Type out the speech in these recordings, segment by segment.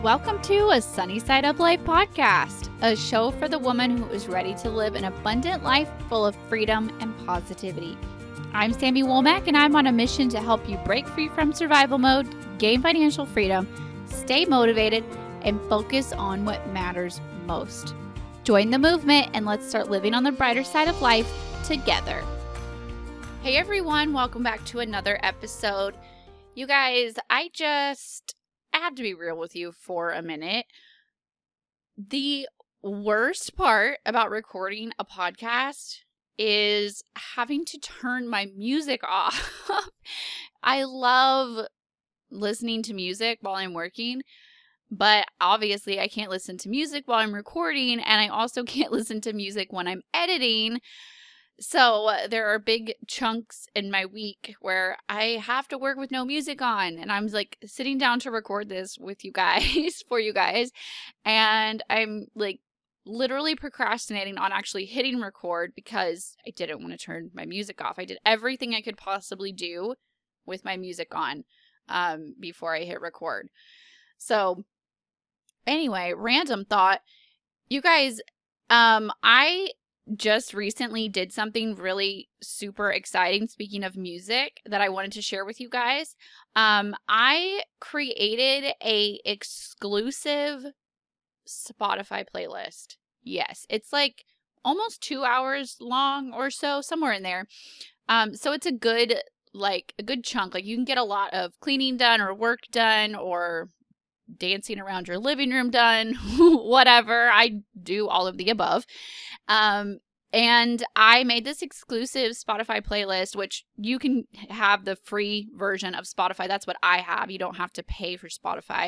Welcome to a Sunny Side Up Life podcast, a show for the woman who is ready to live an abundant life full of freedom and positivity. I'm Sammy Womack, and I'm on a mission to help you break free from survival mode, gain financial freedom, stay motivated, and focus on what matters most. Join the movement and let's start living on the brighter side of life together. Hey everyone, welcome back to another episode. You guys, I had to be real with you for a minute. The worst part about recording a podcast is having to turn my music off. I love listening to music while I'm working, but obviously I can't listen to music while I'm recording, and I also can't listen to music when I'm editing. So there are big chunks in my week where I have to work with no music on, and I'm like sitting down to record this with you guys, for you guys, and I'm like literally procrastinating on actually hitting record because I didn't want to turn my music off. I did everything I could possibly do with my music on before I hit record. So anyway, random thought. You guys, I just recently did something really super exciting, speaking of music, that I wanted to share with you guys. I created a exclusive Spotify playlist. Yes, it's like almost 2 hours long or so, somewhere in there. So it's a good chunk. Like you can get a lot of cleaning done or work done or dancing around your living room done, whatever. I do all of the above. And I made this exclusive Spotify playlist, which you can have the free version of Spotify. That's what I have. You don't have to pay for Spotify.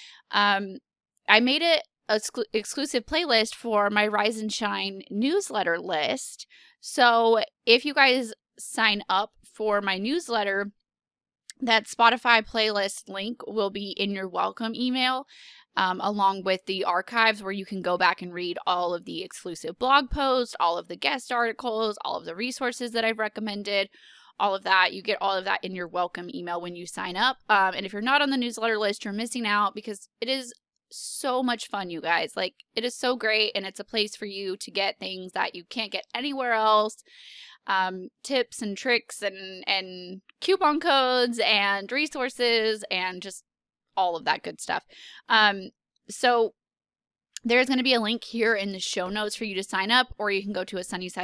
I made it an exclusive playlist for my Rise and Shine newsletter list. So if you guys sign up for my newsletter, that Spotify playlist link will be in your welcome email, along with the archives where you can go back and read all of the exclusive blog posts, all of the guest articles, all of the resources that I've recommended, all of that. You get all of that in your welcome email when you sign up. And if you're not on the newsletter list, you're missing out because it is so much fun, you guys. Like, it is so great, and it's a place for you to get things that you can't get anywhere else. Tips and tricks and coupon codes and resources and just all of that good stuff. So there's going to be a link here in the show notes for you to sign up, or you can go to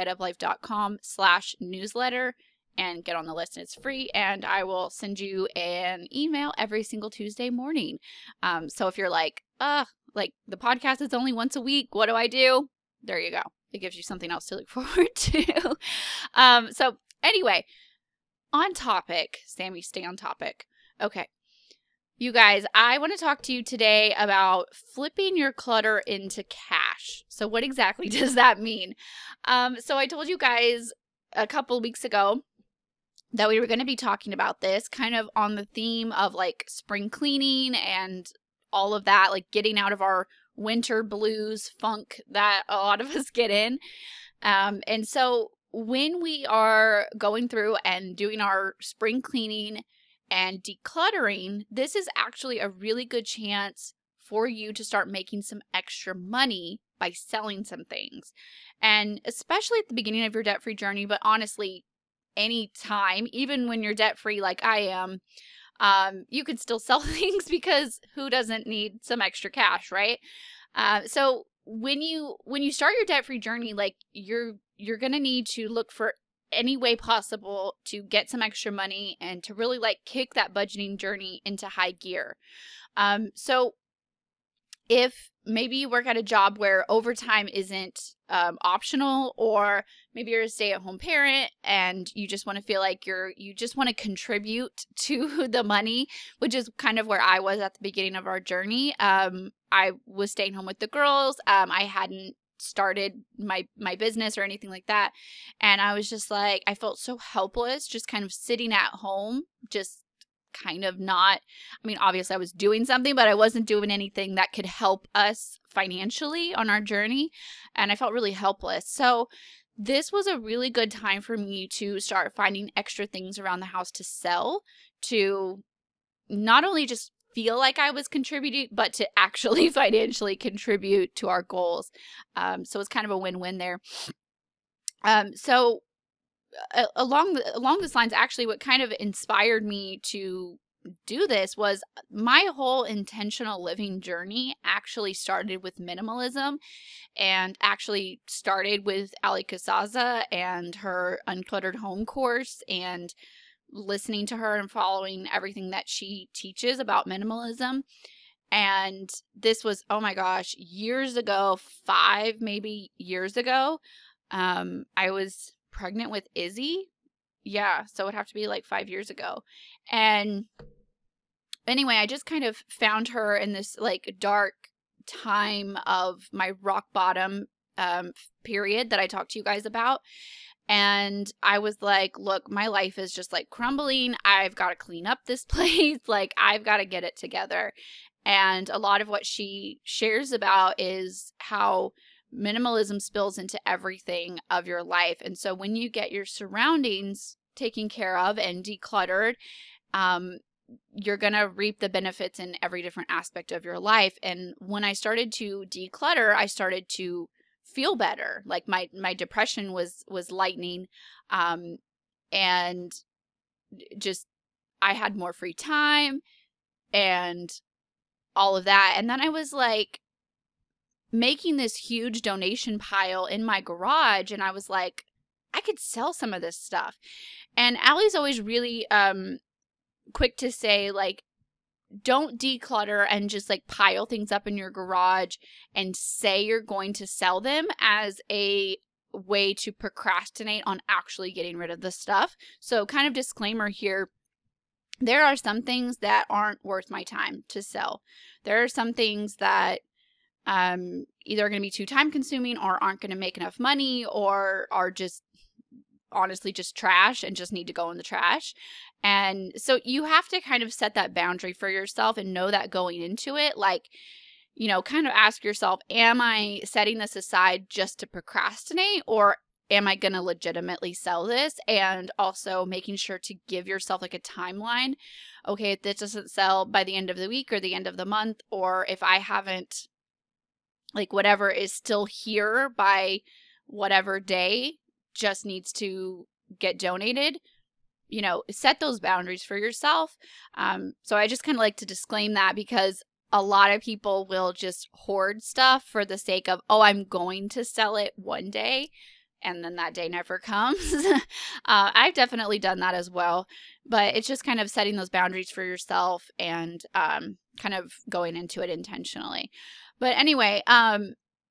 sunnysideuplife.com/newsletter and get on the list, and it's free, and I will send you an email every single Tuesday morning. So if you're like the podcast is only once a week, what do I do? There you go. It gives you something else to look forward to. So anyway, on topic, Sammy, stay on topic. Okay. You guys, I want to talk to you today about flipping your clutter into cash. So what exactly does that mean? So I told you guys a couple weeks ago that we were going to be talking about this kind of on the theme of like spring cleaning and all of that, like getting out of our winter blues funk that a lot of us get in. And so when we are going through and doing our spring cleaning and decluttering, this is actually a really good chance for you to start making some extra money by selling some things. And especially at the beginning of your debt-free journey, but honestly, any time, even when you're debt-free like I am, you could still sell things because who doesn't need some extra cash, right? So when you start your debt-free journey, like you're going to need to look for any way possible to get some extra money and to really like kick that budgeting journey into high gear. So if maybe you work at a job where overtime isn't optional, or maybe you're a stay-at-home parent and you just want to feel like you just want to contribute to the money, which is kind of where I was at the beginning of our journey. I was staying home with the girls. I hadn't started my business or anything like that, and I was just like, I felt so helpless just kind of sitting at home, just kind of not, I mean, obviously I was doing something, but I wasn't doing anything that could help us financially on our journey. And I felt really helpless. So this was a really good time for me to start finding extra things around the house to sell, to not only just feel like I was contributing, but to actually financially contribute to our goals. So it's kind of a win-win there. So along this lines, actually, what kind of inspired me to do this was my whole intentional living journey actually started with minimalism, and actually started with Ali Casazza and her Uncluttered Home course, and listening to her and following everything that she teaches about minimalism. And this was, oh my gosh, years ago, 5 maybe years ago. I was pregnant with Izzy. Yeah, so it would have to be like 5 years ago. And anyway, I just kind of found her in this like dark time of my rock bottom period that I talked to you guys about. And I was like, look, my life is just like crumbling. I've got to clean up this place. Like, I've got to get it together. And a lot of what she shares about is how minimalism spills into everything of your life. And so when you get your surroundings taken care of and decluttered, you're going to reap the benefits in every different aspect of your life. And when I started to declutter, I started to feel better. Like my depression was lightening. And just, I had more free time and all of that. And then I was like making this huge donation pile in my garage. And I was like, I could sell some of this stuff. And Allie's always really, quick to say, like, don't declutter and just like pile things up in your garage and say you're going to sell them as a way to procrastinate on actually getting rid of the stuff. So kind of disclaimer here. There are some things that aren't worth my time to sell. There are some things that either are going to be too time consuming or aren't going to make enough money or are just honestly just trash and just need to go in the trash. And so you have to kind of set that boundary for yourself and know that going into it, like, you know, kind of ask yourself, am I setting this aside just to procrastinate, or am I going to legitimately sell this? And also making sure to give yourself like a timeline. Okay, if this doesn't sell by the end of the week or the end of the month, or if I haven't, like, whatever is still here by whatever day just needs to get donated, you know, set those boundaries for yourself. So I just kind of like to disclaim that, because a lot of people will just hoard stuff for the sake of, oh, I'm going to sell it one day, and then that day never comes. I've definitely done that as well, but it's just kind of setting those boundaries for yourself and kind of going into it intentionally. But anyway, I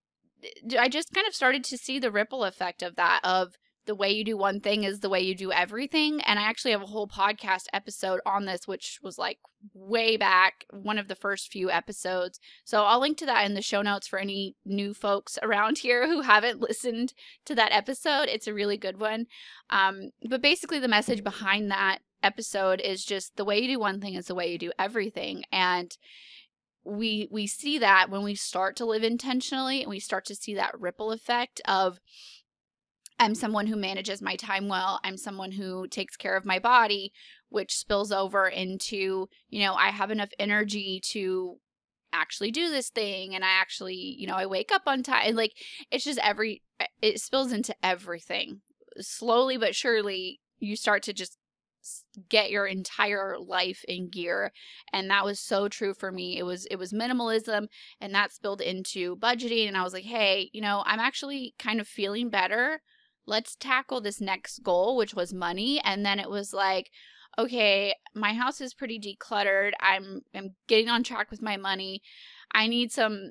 just kind of started to see the ripple effect of that, of the way you do one thing is the way you do everything. And I actually have a whole podcast episode on this, which was like way back, one of the first few episodes. So I'll link to that in the show notes for any new folks around here who haven't listened to that episode. It's a really good one. But basically the message behind that episode is just the way you do one thing is the way you do everything. And we see that when we start to live intentionally, and we start to see that ripple effect of, I'm someone who manages my time well. I'm someone who takes care of my body, which spills over into, you know, I have enough energy to actually do this thing. And I actually, you know, I wake up on time. Like, it's just it spills into everything. Slowly but surely, you start to just get your entire life in gear. And that was so true for me. It was minimalism, and that spilled into budgeting. And I was like, hey, you know, I'm actually kind of feeling better. Let's tackle this next goal, which was money. And then it was like, okay, my house is pretty decluttered. I'm getting on track with my money. I need some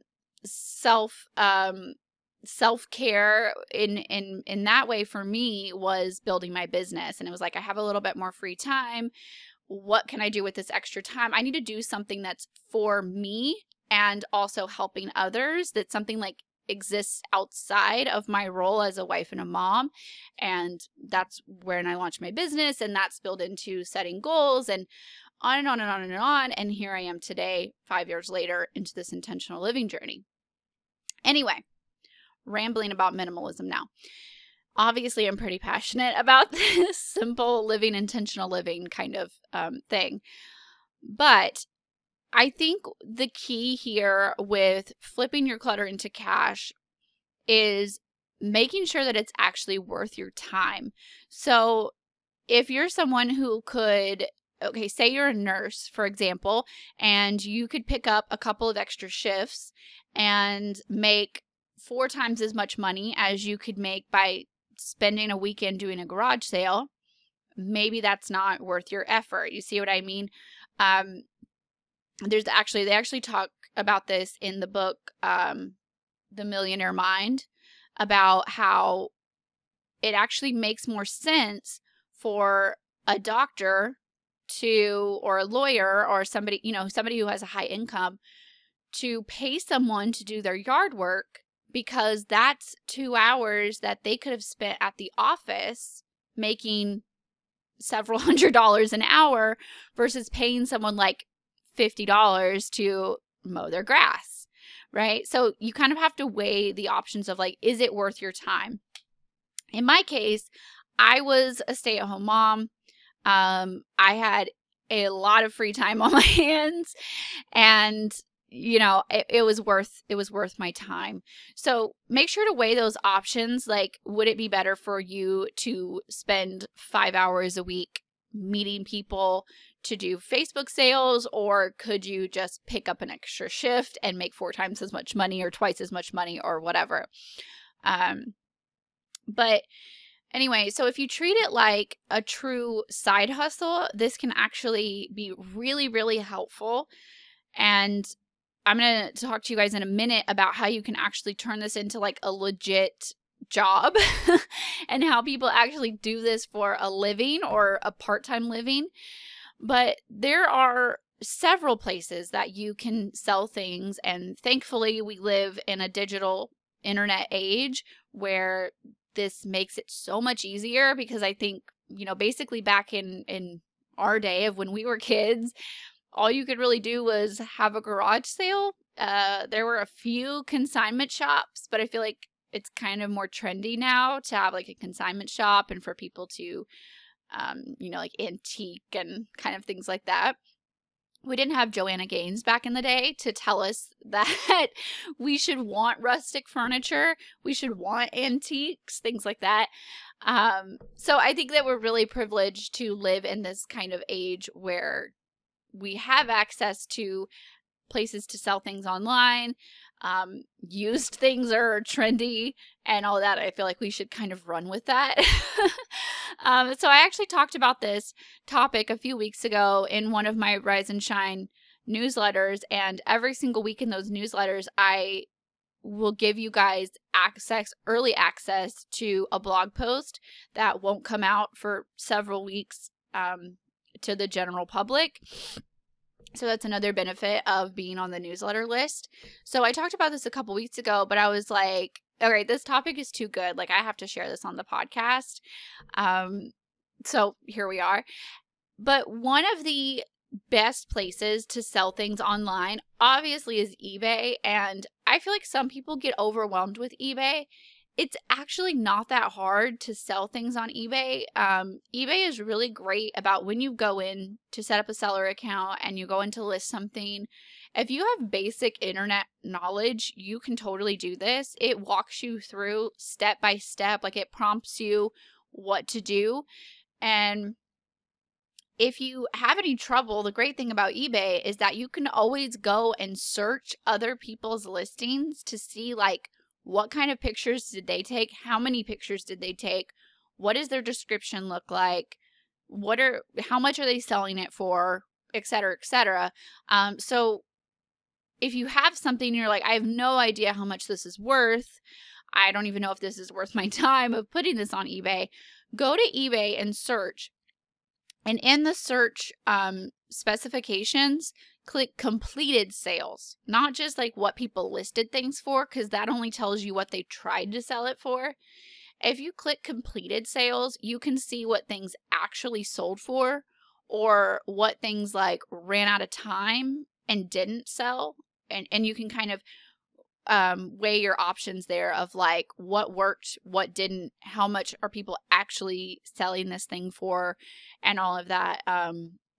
self-care in that way. For me, was building my business. And it was like, I have a little bit more free time. What can I do with this extra time? I need to do something that's for me and also helping others. That's something like exists outside of my role as a wife and a mom. And that's when I launched my business, and that spilled into setting goals and on and on and on and on. And here I am today, 5 years later, into this intentional living journey. Anyway, rambling about minimalism now. Obviously, I'm pretty passionate about this simple living, intentional living kind of thing. But I think the key here with flipping your clutter into cash is making sure that it's actually worth your time. So if you're someone who could, okay, say you're a nurse, for example, and you could pick up a couple of extra shifts and make 4 times as much money as you could make by spending a weekend doing a garage sale, maybe that's not worth your effort. You see what I mean? They actually talk about this in the book, The Millionaire Mind, about how it actually makes more sense for a doctor or a lawyer or somebody who has a high income to pay someone to do their yard work, because that's 2 hours that they could have spent at the office making several $100s an hour versus paying someone like $50 to mow their grass, right? So you kind of have to weigh the options of like, is it worth your time? In my case, I was a stay-at-home mom. I had a lot of free time on my hands, and it was worth my time. So make sure to weigh those options. Like, would it be better for you to spend 5 hours a week meeting people to do Facebook sales, or could you just pick up an extra shift and make 4 times as much money or twice as much money or whatever? But anyway, so if you treat it like a true side hustle, this can actually be really, really helpful. And I'm going to talk to you guys in a minute about how you can actually turn this into like a legit job and how people actually do this for a living or a part-time living. But there are several places that you can sell things. And thankfully, we live in a digital internet age where this makes it so much easier, because I think, basically back in our day of when we were kids, all you could really do was have a garage sale. There were a few consignment shops, but I feel like it's kind of more trendy now to have like a consignment shop and for people to, like antique and kind of things like that. We didn't have Joanna Gaines back in the day to tell us that we should want rustic furniture, we should want antiques, things like that. So I think that we're really privileged to live in this kind of age where we have access to places to sell things online. Used things are trendy and all that. I feel like we should kind of run with that. So I actually talked about this topic a few weeks ago in one of my Rise and Shine newsletters, and every single week in those newsletters, I will give you guys early access to a blog post that won't come out for several weeks to the general public. So that's another benefit of being on the newsletter list. So I talked about this a couple weeks ago, but I was like, all right, this topic is too good. Like, I have to share this on the podcast. So here we are. But one of the best places to sell things online, obviously, is eBay. And I feel like some people get overwhelmed with eBay. It's actually not that hard to sell things on eBay. eBay is really great about when you go in to set up a seller account and you go in to list something. If you have basic internet knowledge, you can totally do this. It walks you through step by step, like it prompts you what to do. And if you have any trouble, the great thing about eBay is that you can always go and search other people's listings to see like, what kind of pictures did they take? How many pictures did they take? What does their description look like? How much are they selling it for? Et cetera, et cetera. So if you have something and you're like, I have no idea how much this is worth, I don't even know if this is worth my time of putting this on eBay, go to eBay and search. And in the search specifications, click completed sales, not just like what people listed things for, because that only tells you what they tried to sell it for. If you click completed sales, you can see what things actually sold for, or what things like ran out of time and didn't sell. And you can kind of weigh your options there of like what worked, what didn't, how much are people actually selling this thing for, and all of that.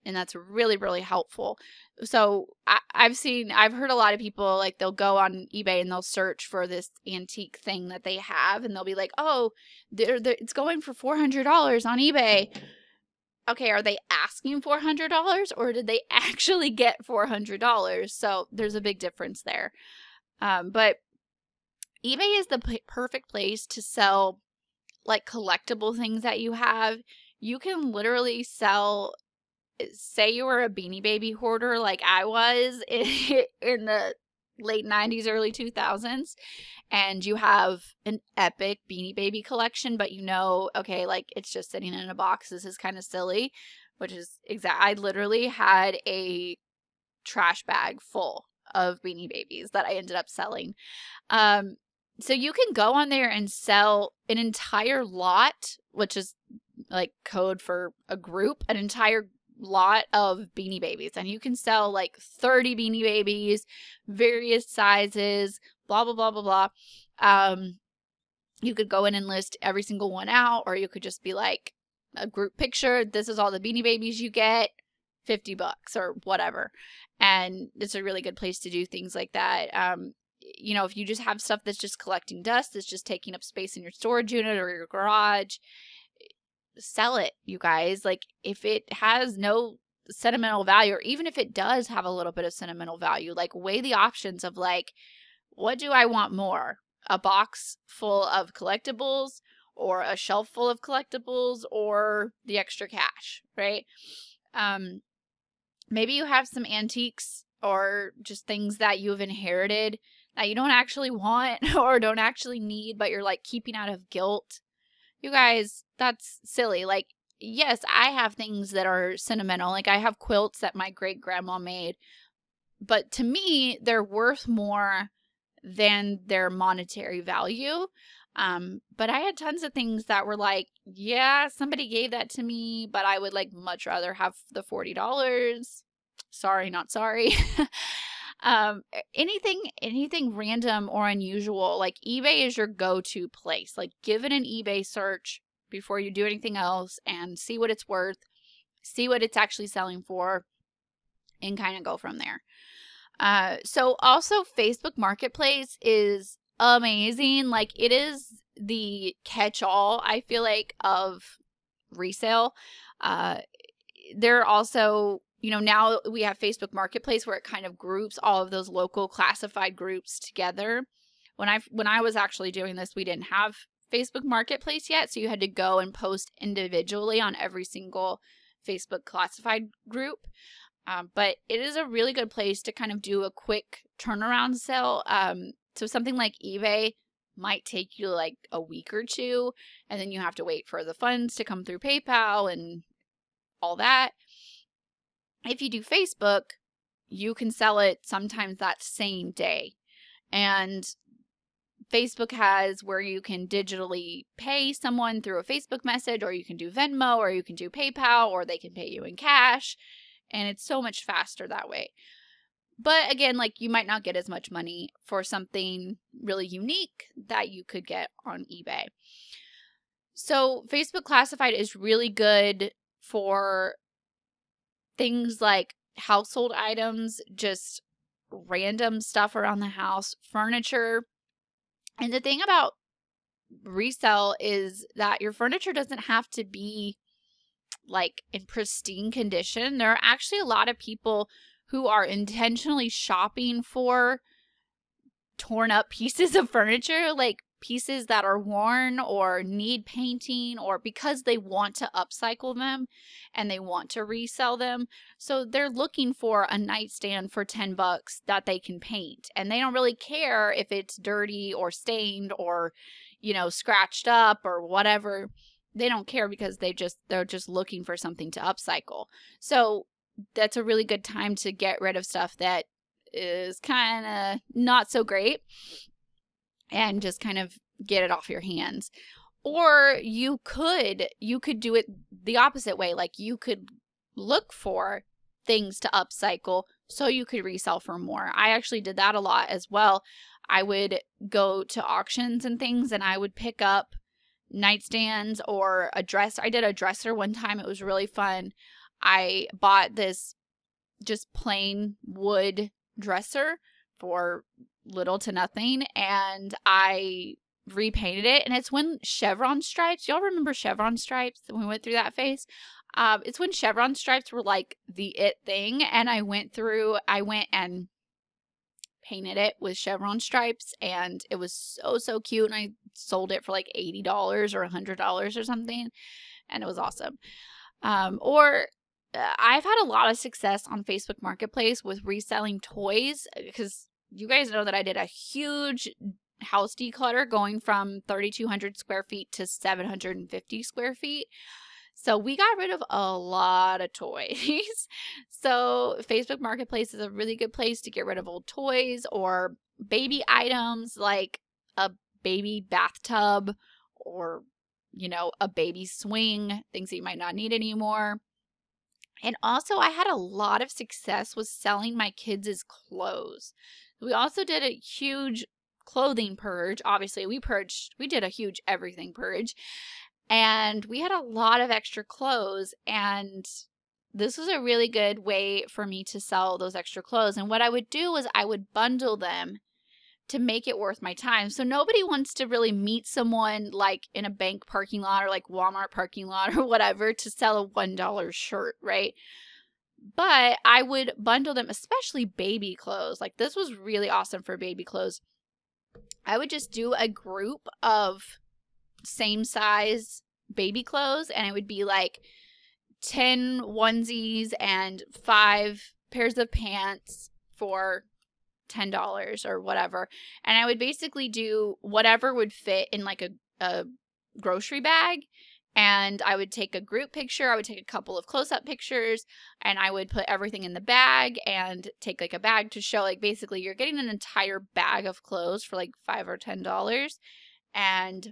And that's really, really helpful. So I've heard a lot of people, like, they'll go on eBay and they'll search for this antique thing that they have, and they'll be like, oh, it's going for $400 on eBay. Okay, are they asking $400 or did they actually get $400? So there's a big difference there. But eBay is the perfect place to sell like collectible things that you have. You can literally sell, say you were a Beanie Baby hoarder like I was in the late 90s, early 2000s, and you have an epic Beanie Baby collection, but okay, like, it's just sitting in a box. This is kind of silly, which is I literally had a trash bag full of Beanie Babies that I ended up selling. So you can go on there and sell an entire lot, which is like code for a group, an entire lot of Beanie Babies, and you can sell like 30 Beanie Babies, various sizes, blah blah blah blah blah. You could go in and list every single one out, or you could just be like a group picture. This is all the Beanie Babies you get, $50 or whatever. And it's a really good place to do things like that. If you just have stuff that's just collecting dust, that's just taking up space in your storage unit or your garage, sell it, you guys. Like, if it has no sentimental value, or even if it does have a little bit of sentimental value, like, weigh the options of like, what do I want more? A box full of collectibles, or a shelf full of collectibles, or the extra cash, right? Maybe you have some antiques or just things that you've inherited that you don't actually want or don't actually need, but you're like keeping out of guilt. You guys, that's silly. Like, yes, I have things that are sentimental. Like, I have quilts that my great grandma made, but to me, they're worth more than their monetary value. But I had tons of things that were like, yeah, somebody gave that to me, but I would like much rather have the $40. Sorry, not sorry. Anything random or unusual, like, eBay is your go-to place. Like, give it an eBay search before you do anything else and see what it's worth, see what it's actually selling for, and kind of go from there. So also Facebook Marketplace is amazing. Like, it is the catch-all, I feel like, of resale. There are also, now we have Facebook Marketplace where it kind of groups all of those local classified groups together. When I was actually doing this, we didn't have Facebook Marketplace yet, so you had to go and post individually on every single Facebook classified group. But it is a really good place to kind of do a quick turnaround sale. So something like eBay might take you like a week or two, and then you have to wait for the funds to come through PayPal and all that. If you do Facebook, you can sell it sometimes that same day. And Facebook has where you can digitally pay someone through a Facebook message, or you can do Venmo, or you can do PayPal, or they can pay you in cash. And it's so much faster that way. But again, like, you might not get as much money for something really unique that you could get on eBay. So Facebook Classified is really good for things like household items, just random stuff around the house, furniture. And the thing about resale is that your furniture doesn't have to be like in pristine condition. There are actually a lot of people who are intentionally shopping for torn up pieces of furniture, like pieces that are worn or need painting, or because they want to upcycle them and they want to resell them. So they're looking for a nightstand for $10 that they can paint, and they don't really care if it's dirty or stained or, scratched up or whatever. They don't care because they're just looking for something to upcycle. So that's a really good time to get rid of stuff that is kind of not so great and just kind of get it off your hands. Or you could do it the opposite way. Like, you could look for things to upcycle so you could resell for more. I actually did that a lot as well. I would go to auctions and things, and I would pick up nightstands or a dresser. I did a dresser one time. It was really fun. I bought this just plain wood dresser for little to nothing, and I repainted it. And it's when chevron stripes, y'all remember chevron stripes when we went through that phase? It's when chevron stripes were like the it thing, and I went and painted it with chevron stripes, and it was so cute, and I sold it for like $80 or $100 or something, and it was awesome. I've had a lot of success on Facebook Marketplace with reselling toys, because you guys know that I did a huge house declutter going from 3,200 square feet to 750 square feet. So we got rid of a lot of toys. So Facebook Marketplace is a really good place to get rid of old toys or baby items like a baby bathtub or, a baby swing, things that you might not need anymore. And also, I had a lot of success with selling my kids' clothes. We also did a huge clothing purge. Obviously, we did a huge everything purge. And we had a lot of extra clothes. And this was a really good way for me to sell those extra clothes. And what I would do is I would bundle them to make it worth my time. So nobody wants to really meet someone like in a bank parking lot or like Walmart parking lot or whatever to sell a $1 shirt, right? But I would bundle them, especially baby clothes. Like this was really awesome for baby clothes. I would just do a group of same size baby clothes, and it would be like 10 onesies and 5 pairs of pants for $10 or whatever. And I would basically do whatever would fit in like a grocery bag. And I would take a group picture. I would take a couple of close-up pictures, and I would put everything in the bag and take like a bag to show like basically you're getting an entire bag of clothes for like $5 or $10. And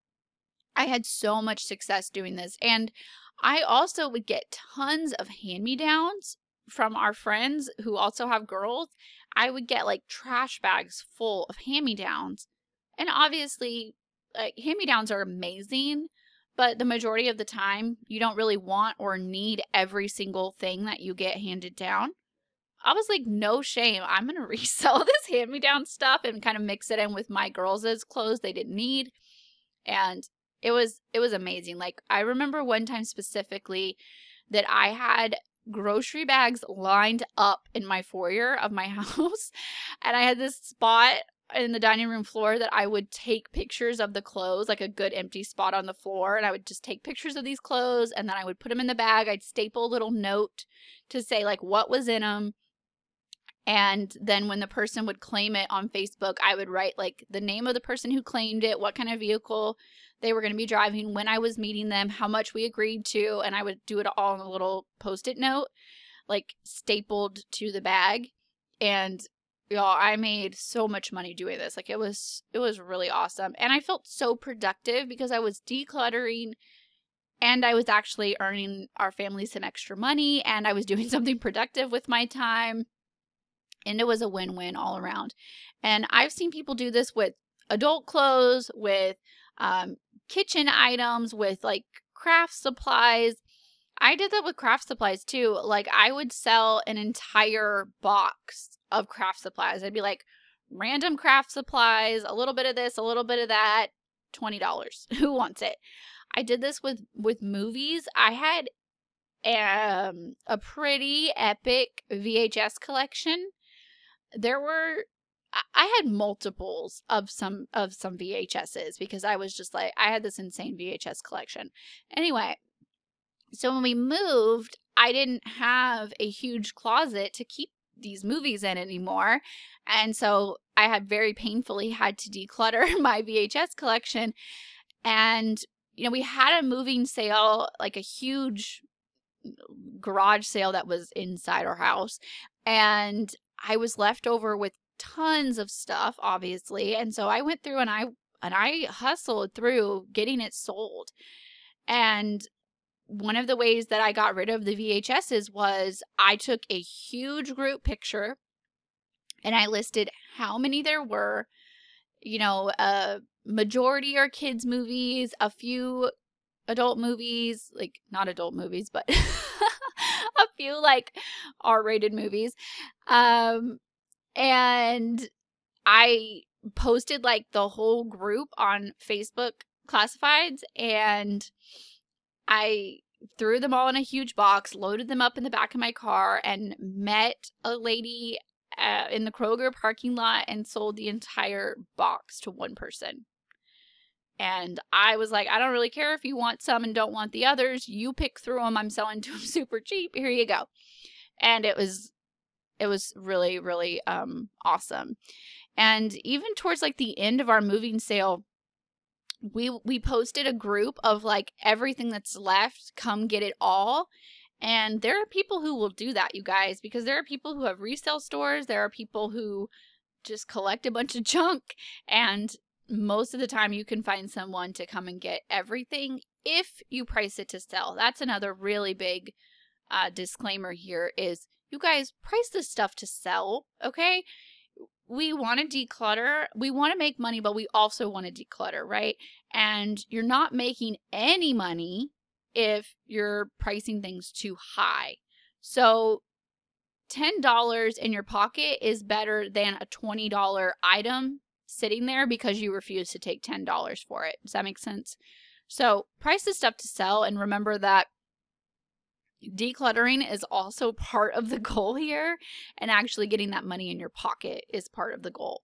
I had so much success doing this. And I also would get tons of hand-me-downs from our friends who also have girls. I would get like trash bags full of hand-me-downs. And obviously, hand-me-downs are amazing, but the majority of the time, you don't really want or need every single thing that you get handed down. I was like, no shame. I'm going to resell this hand-me-down stuff and kind of mix it in with my girls' clothes they didn't need. And it was amazing. Like, I remember one time specifically that I had grocery bags lined up in my foyer of my house. And I had this spot in the dining room floor that I would take pictures of the clothes, like a good empty spot on the floor. And I would just take pictures of these clothes, and then I would put them in the bag. I'd staple a little note to say like what was in them. And then when the person would claim it on Facebook, I would write like the name of the person who claimed it, what kind of vehicle they were going to be driving, when I was meeting them, how much we agreed to. And I would do it all in a little Post-it note, like stapled to the bag. And y'all, I made so much money doing this. Like it was really awesome. And I felt so productive because I was decluttering and I was actually earning our family some extra money, and I was doing something productive with my time. And it was a win-win all around. And I've seen people do this with adult clothes, with kitchen items, with like craft supplies. I did that with craft supplies too. Like I would sell an entire box of craft supplies. I'd be like, random craft supplies, a little bit of this, a little bit of that, $20. Who wants it? I did this with movies. I had a pretty epic VHS collection. I had multiples of some VHSs because I was just like, I had this insane VHS collection. Anyway, so when we moved, I didn't have a huge closet to keep these movies in anymore. And so I had very painfully had to declutter my VHS collection. And, we had a moving sale, like a huge garage sale that was inside our house. And I was left over with tons of stuff, obviously. And so I went through and I hustled through getting it sold. And one of the ways that I got rid of the VHSs was I took a huge group picture and I listed how many there were. A majority are kids movies, a few adult movies, like not adult movies, but few like R-rated movies. And I posted like the whole group on Facebook classifieds, and I threw them all in a huge box, loaded them up in the back of my car, and met a lady in the Kroger parking lot and sold the entire box to one person. And I was like, I don't really care if you want some and don't want the others. You pick through them. I'm selling to them super cheap. Here you go. And it was really, really awesome. And even towards like the end of our moving sale, we posted a group of like everything that's left, come get it all. And there are people who will do that, you guys, because there are people who have resale stores. There are people who just collect a bunch of junk, and most of the time you can find someone to come and get everything if you price it to sell. That's another really big disclaimer here is, you guys, price this stuff to sell, okay? We want to declutter. We want to make money, but we also want to declutter, right? And you're not making any money if you're pricing things too high. So $10 in your pocket is better than a $20 item sitting there because you refuse to take $10 for it. Does that make sense? So price this stuff to sell, and remember that decluttering is also part of the goal here, and actually getting that money in your pocket is part of the goal.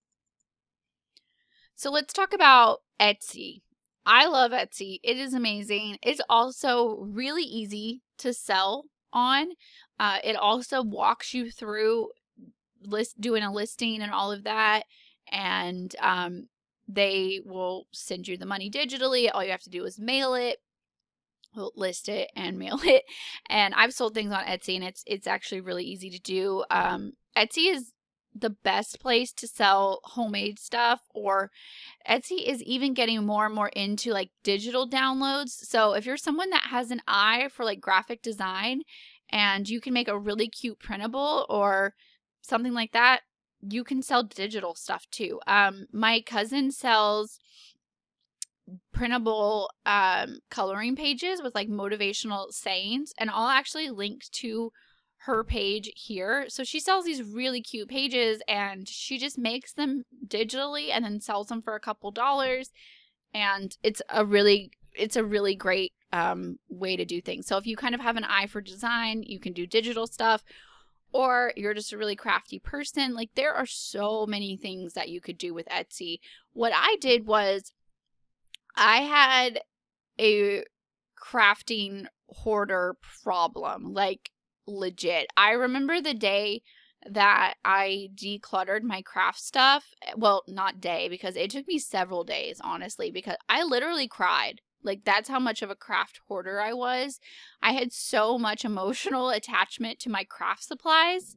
So let's talk about Etsy. I love Etsy. It is amazing. It's also really easy to sell on. It also walks you through doing a listing and all of that. And they will send you the money digitally. All you have to do is mail it, list it, and mail it. And I've sold things on Etsy, and it's actually really easy to do. Etsy is the best place to sell homemade stuff, or Etsy is even getting more and more into like digital downloads. So if you're someone that has an eye for like graphic design and you can make a really cute printable or something like that, you can sell digital stuff too. My cousin sells printable coloring pages with like motivational sayings, and I'll actually link to her page here. So she sells these really cute pages, and she just makes them digitally and then sells them for a couple dollars, and it's a really great way to do things. So if you kind of have an eye for design, you can do digital stuff, or you're just a really crafty person. Like, there are so many things that you could do with Etsy. What I did was I had a crafting hoarder problem, like legit. I remember the day that I decluttered my craft stuff. Well, not day, because it took me several days, honestly, because I literally cried. Like, that's how much of a craft hoarder I was. I had so much emotional attachment to my craft supplies.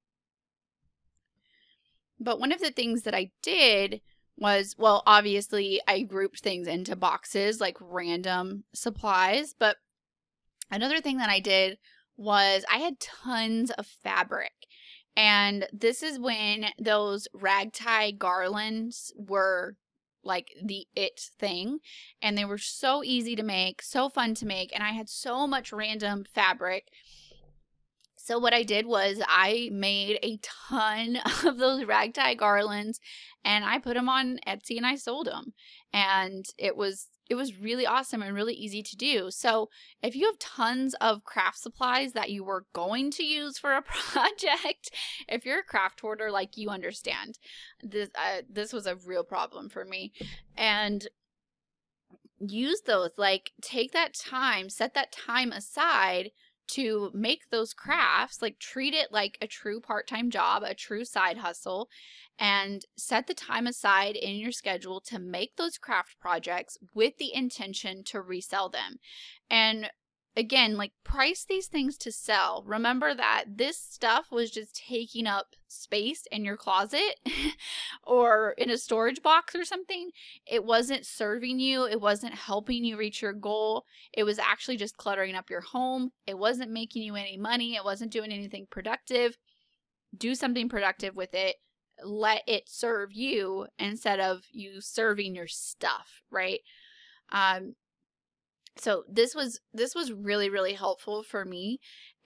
But one of the things that I did was, well, obviously I grouped things into boxes, like random supplies. But another thing that I did was I had tons of fabric. And this is when those ragtag garlands were like the it thing. And they were so easy to make, so fun to make. And I had so much random fabric. So what I did was I made a ton of those ragtag garlands, and I put them on Etsy and I sold them. And it was really awesome and really easy to do. So if you have tons of craft supplies that you were going to use for a project, if you're a craft hoarder, like, you understand. This was a real problem for me. And use those, like, take that time, set that time aside to make those crafts. Like, treat it like a true part-time job, a true side hustle, and set the time aside in your schedule to make those craft projects with the intention to resell them. And again, like, price these things to sell. Remember that this stuff was just taking up space in your closet or in a storage box or something. It wasn't serving you. It wasn't helping you reach your goal. It was actually just cluttering up your home. It wasn't making you any money. It wasn't doing anything productive. Do something productive with it. Let it serve you instead of you serving your stuff, right? So this was really, really helpful for me.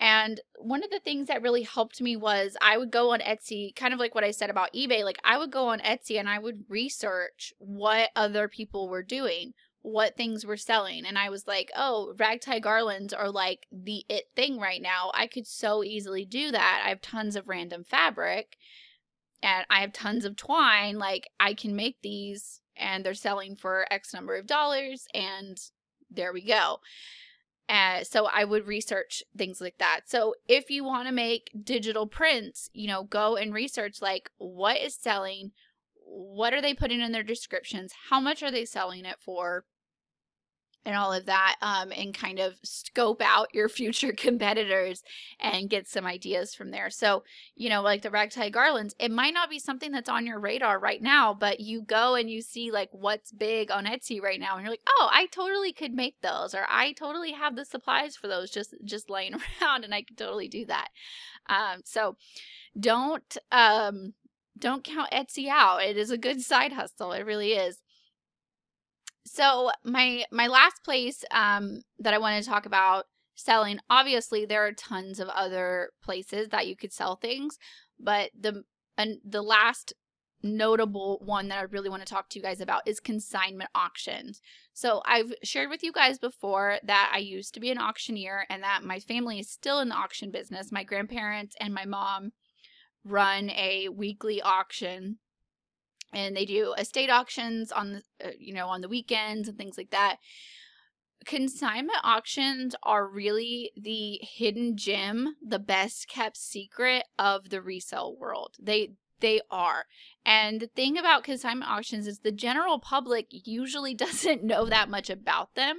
And one of the things that really helped me was I would go on Etsy, kind of like what I said about eBay. Like I would go on Etsy and I would research what other people were doing, what things were selling. And I was like, oh, ragtag garlands are like the it thing right now. I could so easily do that. I have tons of random fabric and I have tons of twine. Like I can make these and they're selling for X number of dollars, and there we go. So I would research things like that. So if you want to make digital prints, go and research like what is selling, what are they putting in their descriptions, how much are they selling it for, and all of that, and kind of scope out your future competitors and get some ideas from there. So, like the ragtag garlands, it might not be something that's on your radar right now, but you go and you see like what's big on Etsy right now, and you're like, oh, I totally could make those, or I totally have the supplies for those just laying around, and I could totally do that. So don't count Etsy out. It is a good side hustle. It really is. So my last place that I want to talk about selling, obviously there are tons of other places that you could sell things, but the last notable one that I really want to talk to you guys about is consignment auctions. So I've shared with you guys before that I used to be an auctioneer and that my family is still in the auction business. My grandparents and my mom run a weekly auction. And they do estate auctions on the, on the weekends and things like that. Consignment auctions are really the hidden gem, the best kept secret of the resale world. They are. And the thing about consignment auctions is the general public usually doesn't know that much about them.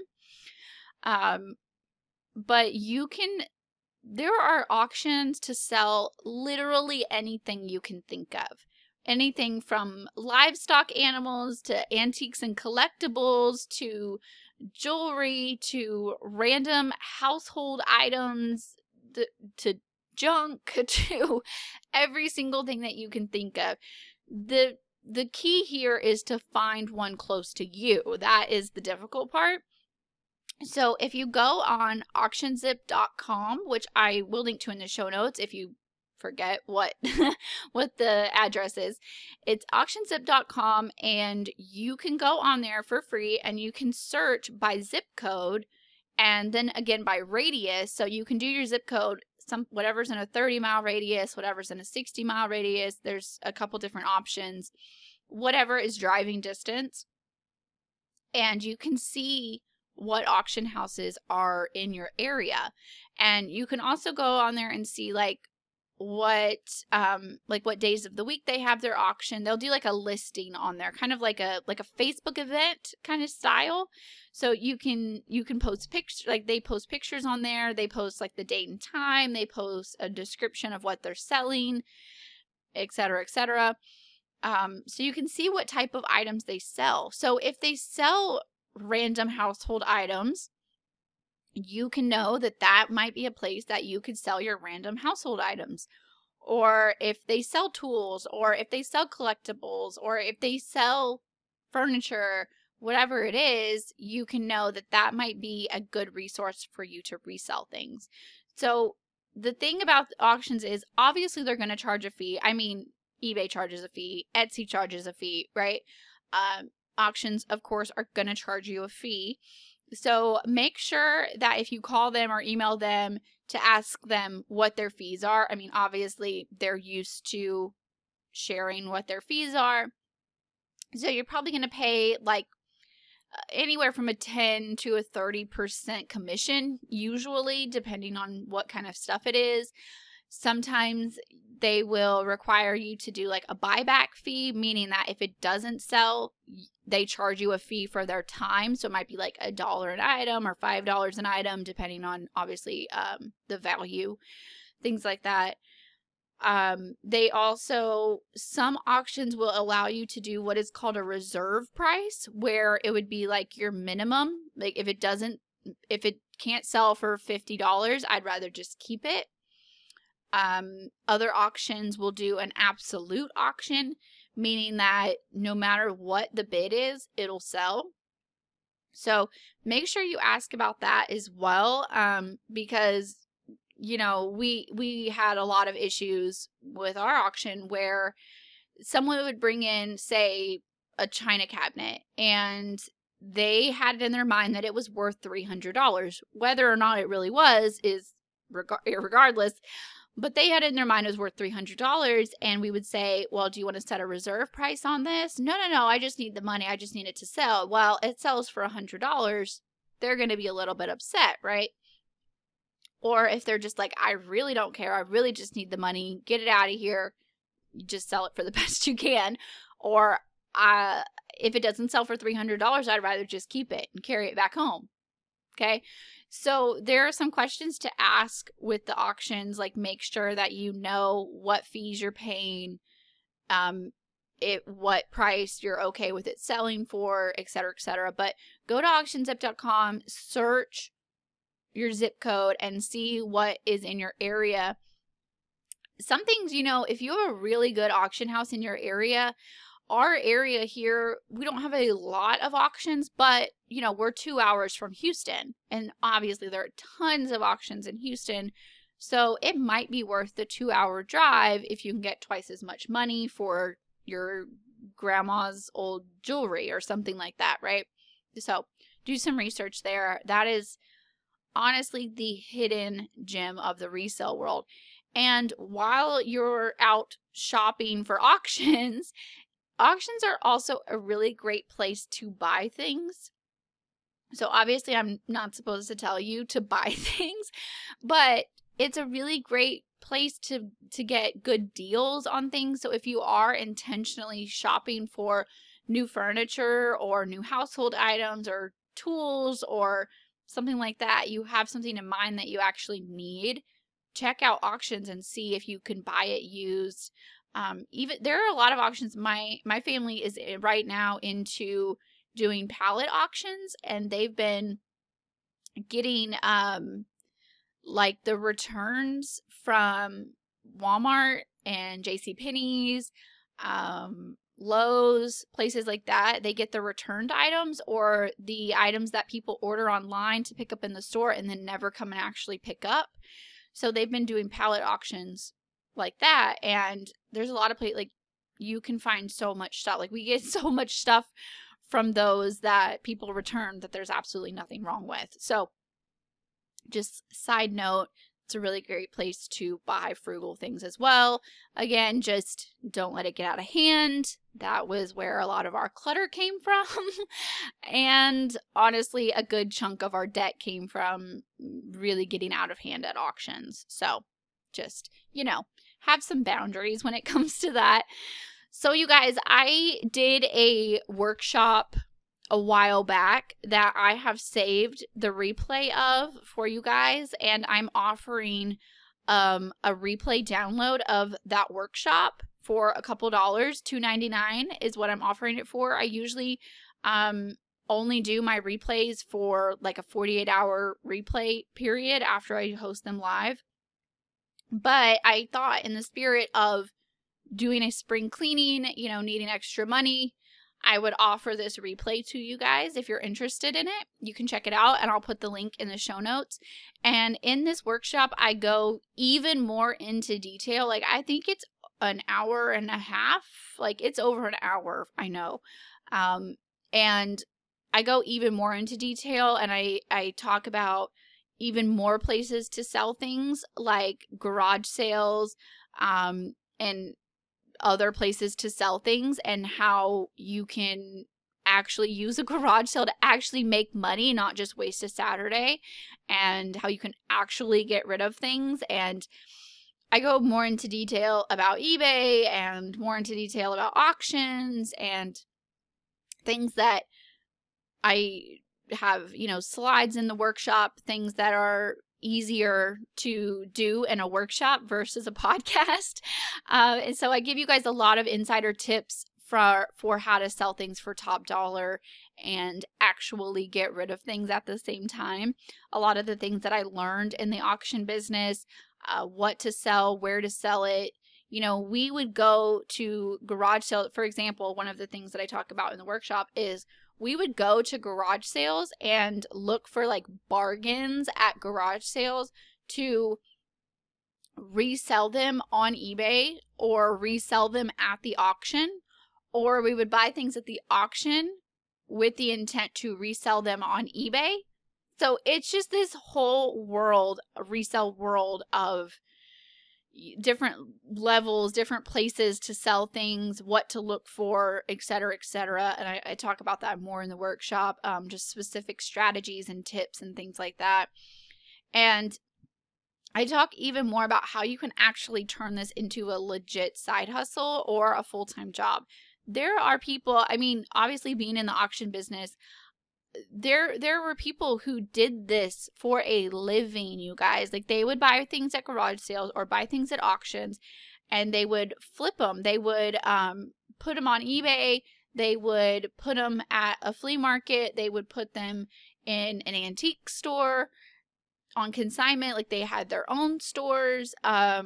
But there are auctions to sell literally anything you can think of. Anything from livestock animals to antiques and collectibles to jewelry to random household items to junk to every single thing that you can think of. The key here is to find one close to you. That is the difficult part. So if you go on auctionzip.com, which I will link to in the show notes if you forget what the address is, it's auctionzip.com, and you can go on there for free and you can search by zip code and then again by radius. So you can do your zip code, whatever's in a 30-mile radius, whatever's in a 60-mile radius. There's a couple different options, whatever is driving distance, and you can see what auction houses are in your area. And you can also go on there and see like what days of the week they have their auction. They'll do like a listing on there, kind of like a Facebook event kind of style. So you can post pictures, like they post pictures on there, they post like the date and time, they post a description of what they're selling, etc., etc. So you can see what type of items they sell. So if they sell random household items, you can know that might be a place that you could sell your random household items. Or if they sell tools, or if they sell collectibles, or if they sell furniture, whatever it is, you can know that might be a good resource for you to resell things. So the thing about auctions is obviously they're going to charge a fee. I mean, eBay charges a fee, Etsy charges a fee, right? Auctions, of course, are going to charge you a fee. So make sure that if you call them or email them to ask them what their fees are. I mean, obviously, they're used to sharing what their fees are. So you're probably going to pay like anywhere from a 10 to a 30% commission, usually, depending on what kind of stuff it is. Sometimes they will require you to do like a buyback fee, meaning that if it doesn't sell, they charge you a fee for their time. So it might be like $1 an item or $5 an item, depending on obviously the value, things like that. They also, some auctions will allow you to do what is called a reserve price, where it would be like your minimum. Like if it can't sell for $50, I'd rather just keep it. Other auctions will do an absolute auction, meaning that no matter what the bid is, it'll sell. So make sure you ask about that as well, because we had a lot of issues with our auction where someone would bring in, say, a china cabinet, and they had it in their mind that it was worth $300. Whether or not it really was is regardless, but they had it in their mind it was worth $300, and we would say, well, do you want to set a reserve price on this? No, I just need the money. I just need it to sell. Well, it sells for $100. They're going to be a little bit upset, right? Or if they're just like, I really don't care. I really just need the money. Get it out of here. You just sell it for the best you can. Or if it doesn't sell for $300, I'd rather just keep it and carry it back home. Okay. So there are some questions to ask with the auctions, like make sure that you know what fees you're paying, what price you're okay with it selling for, et cetera, et cetera. But go to auctionzip.com, search your zip code, and see what is in your area. Some things, if you have a really good auction house in your area, our area here, we don't have a lot of auctions, but, we're 2 hours from Houston. And obviously there are tons of auctions in Houston. So it might be worth the 2-hour drive if you can get twice as much money for your grandma's old jewelry or something like that, right? So do some research there. That is honestly the hidden gem of the resale world. And while you're out shopping for auctions, auctions are also a really great place to buy things. So obviously I'm not supposed to tell you to buy things, but it's a really great place to get good deals on things. So if you are intentionally shopping for new furniture or new household items or tools or something like that, you have something in mind that you actually need, check out auctions and see if you can buy it used. Even there are a lot of auctions. My family is right now into doing pallet auctions, and they've been getting like the returns from Walmart and JCPenney's, Lowe's, places like that. They get the returned items or the items that people order online to pick up in the store and then never come and actually pick up. So they've been doing pallet auctions like that, and there's a lot of places, like, you can find so much stuff. Like, we get so much stuff from those that people return that there's absolutely nothing wrong with. So just side note, it's a really great place to buy frugal things as well. Again, just don't let it get out of hand. That was where a lot of our clutter came from. And honestly, a good chunk of our debt came from really getting out of hand at auctions. So just, have some boundaries when it comes to that. So you guys, I did a workshop a while back that I have saved the replay of for you guys, and I'm offering a replay download of that workshop for a couple dollars. $2.99 is what I'm offering it for. I usually only do my replays for like a 48-hour replay period after I host them live. But I thought, in the spirit of doing a spring cleaning, needing extra money, I would offer this replay to you guys. If you're interested in it, you can check it out, and I'll put the link in the show notes. And in this workshop, I go even more into detail. Like, I think it's an hour and a half. Like, it's over an hour, I know. And I go even more into detail, and I talk about even more places to sell things, like garage sales, and other places to sell things, and how you can actually use a garage sale to actually make money, not just waste a Saturday, and how you can actually get rid of things. And I go more into detail about eBay and more into detail about auctions and things that I have, slides in the workshop, things that are easier to do in a workshop versus a podcast. And so I give you guys a lot of insider tips for how to sell things for top dollar and actually get rid of things at the same time. A lot of the things that I learned in the auction business, what to sell, where to sell it. We would go to garage sales. For example, one of the things that I talk about in the workshop is we would go to garage sales and look for like bargains at garage sales to resell them on eBay or resell them at the auction, or we would buy things at the auction with the intent to resell them on eBay. So it's just this whole world, a resale world of different levels, different places to sell things, what to look for, et cetera, et cetera. And I talk about that more in the workshop, just specific strategies and tips and things like that. And I talk even more about how you can actually turn this into a legit side hustle or a full-time job. There are people, I mean, obviously being in the auction business, there were people who did this for a living, you guys. Like, they would buy things at garage sales or buy things at auctions, and they would flip them. They would put them on eBay. They would put them at a flea market. They would put them in an antique store on consignment. Like, they had their own stores,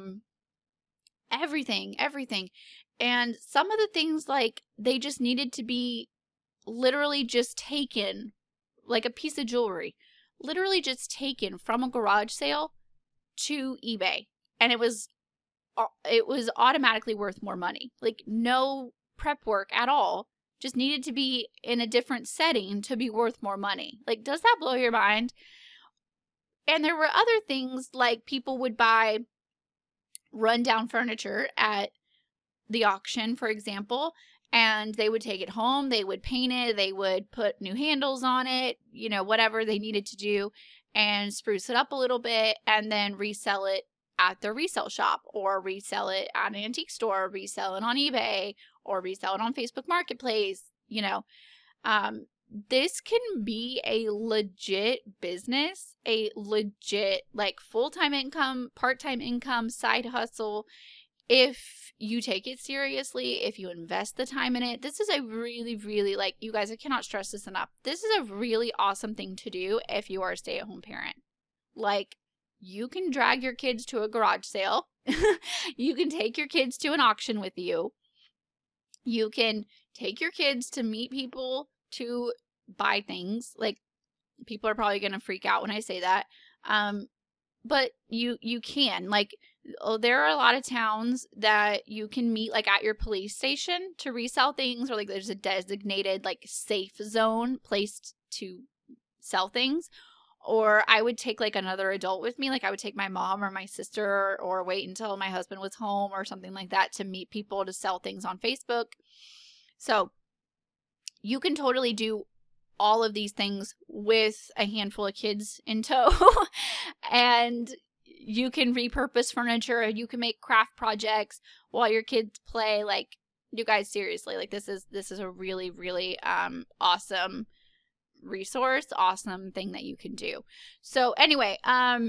everything. And some of the things, like, they just needed to be literally just taken, like a piece of jewelry, literally just taken from a garage sale to eBay. And it was automatically worth more money. Like, no prep work at all. Just needed to be in a different setting to be worth more money. Like, does that blow your mind? And there were other things, like people would buy rundown furniture at the auction, for example, and they would take it home, they would paint it, they would put new handles on it, you know, whatever they needed to do, and spruce it up a little bit, and then resell it at their resale shop, or resell it at an antique store, or resell it on eBay, or resell it on Facebook Marketplace, you know. This can be a legit business, a legit, like, full-time income, part-time income, side hustle, if you take it seriously, if you invest the time in it. This is a really, really, like, you guys, I cannot stress this enough. This is a really awesome thing to do if you are a stay-at-home parent. Like, you can drag your kids to a garage sale. You can take your kids to an auction with you. You can take your kids to meet people to buy things. Like, people are probably going to freak out when I say that. But you can, like, there are a lot of towns that you can meet, like, at your police station to resell things, or like there's a designated, like, safe zone placed to sell things. Or I would take, like, another adult with me. Like, I would take my mom or my sister, or wait until my husband was home or something like that to meet people to sell things on Facebook. So you can totally do all of these things with a handful of kids in tow. And you can repurpose furniture, and you can make craft projects while your kids play. Like, you guys, seriously, like, this is a really, really awesome resource, awesome thing that you can do. So anyway,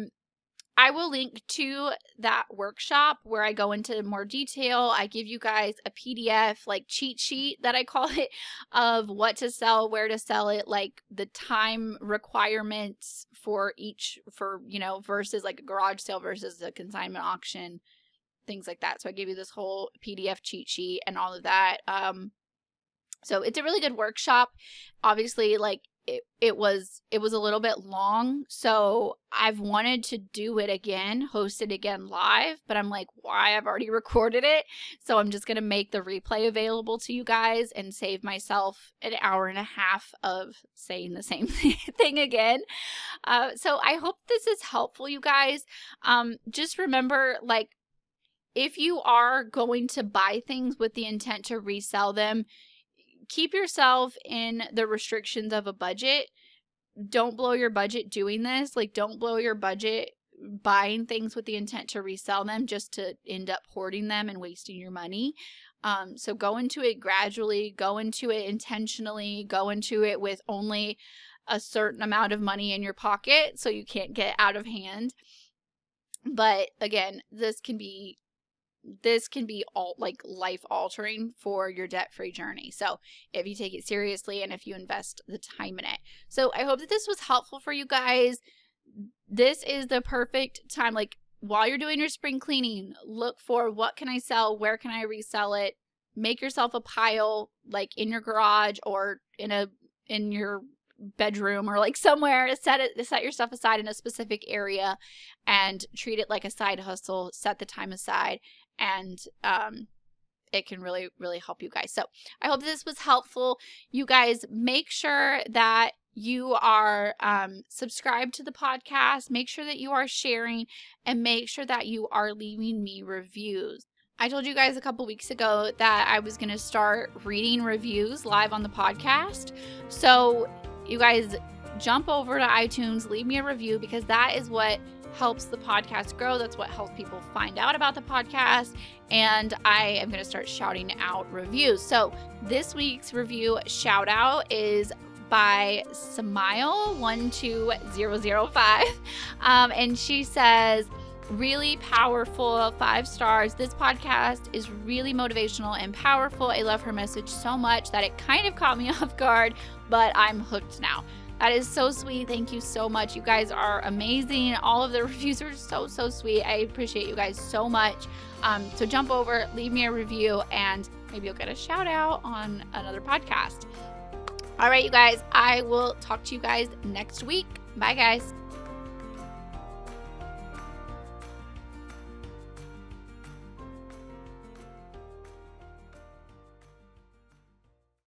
I will link to that workshop where I go into more detail. I give you guys a PDF, like, cheat sheet that I call it, of what to sell, where to sell it, like the time requirements for each, for, you know, versus like a garage sale versus a consignment auction, things like that. So I give you this whole PDF cheat sheet and all of that. So it's a really good workshop. Obviously, like, it was a little bit long, so I've wanted to do it again, host it again live, but I'm like, why? I've already recorded it, so I'm just going to make the replay available to you guys and save myself an hour and a half of saying the same thing again. So I hope this is helpful, you guys. Just remember, like, if you are going to buy things with the intent to resell them, keep yourself in the restrictions of a budget. Don't blow your budget doing this. Like, don't blow your budget buying things with the intent to resell them just to end up hoarding them and wasting your money. So go into it gradually, go into it intentionally, go into it with only a certain amount of money in your pocket so you can't get out of hand. But again, this can be all, like, life altering for your debt-free journey. So if you take it seriously and if you invest the time in it. So I hope that this was helpful for you guys. This is the perfect time. Like, while you're doing your spring cleaning, look for, what can I sell? Where can I resell it? Make yourself a pile, like, in your garage or in your bedroom or like somewhere to set your stuff aside in a specific area and treat it like a side hustle. Set the time aside, and it can really, really help you guys. So I hope this was helpful. You guys, make sure that you are subscribed to the podcast. Make sure that you are sharing, and make sure that you are leaving me reviews. I told you guys a couple weeks ago that I was going to start reading reviews live on the podcast. So you guys jump over to iTunes, leave me a review, because that is what helps the podcast grow. That's what helps people find out about the podcast. And I am going to start shouting out reviews. So this week's review shout out is by Smile12005. And she says, really powerful, 5 stars. This podcast is really motivational and powerful. I love her message so much that it kind of caught me off guard, but I'm hooked now. That is so sweet. Thank you so much. You guys are amazing. All of the reviews are so sweet. I appreciate you guys so much. So jump over, leave me a review, and maybe you'll get a shout out on another podcast. All right, you guys, I will talk to you guys next week. Bye, guys.